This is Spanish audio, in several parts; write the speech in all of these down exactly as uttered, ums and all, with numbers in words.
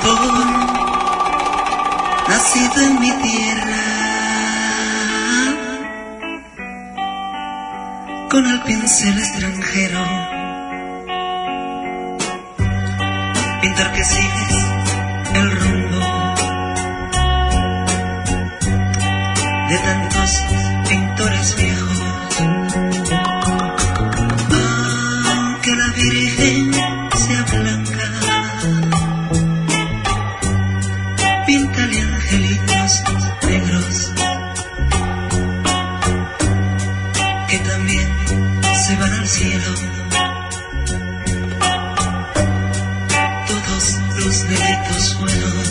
pintor, nacido en mi tierra, con el pincel extranjero, pintor que sigues el rumbo de tantos pintores viejos. Aunque la Virgen sea blanca, píntale angelitos negros que también se van al cielo. Todos los negritos buenos.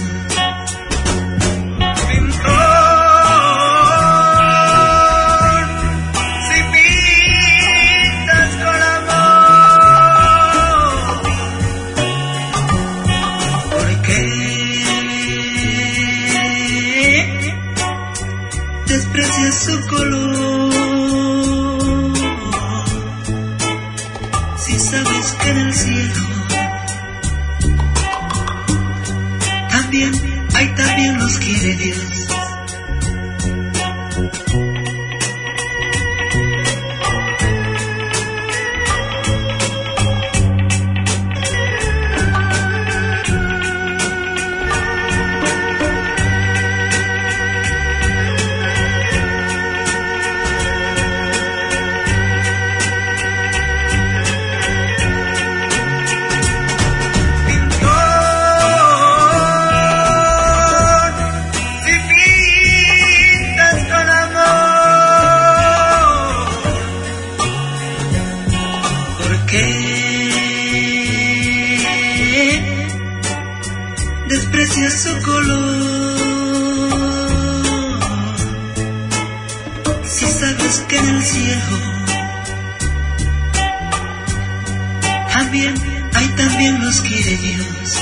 Desprecia su color, si sabes que en el cielo también, ahí también los quiere Dios. Desprecia su color, si sabes que en el cielo también, ahí también los quiere Dios.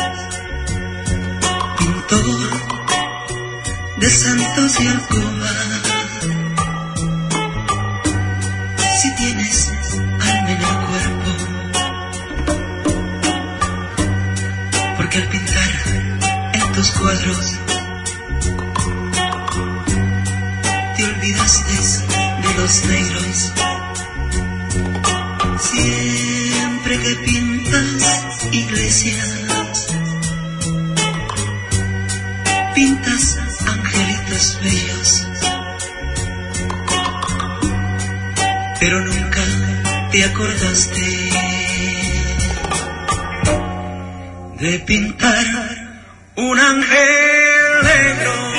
Pintor de santos y alcoba, si tienes alma en el cuerpo, porque al pintar tus cuadros te olvidaste de los negros. Siempre que pintas iglesias, pintas angelitos bellos, pero nunca te acordaste de pintar un ángel negro.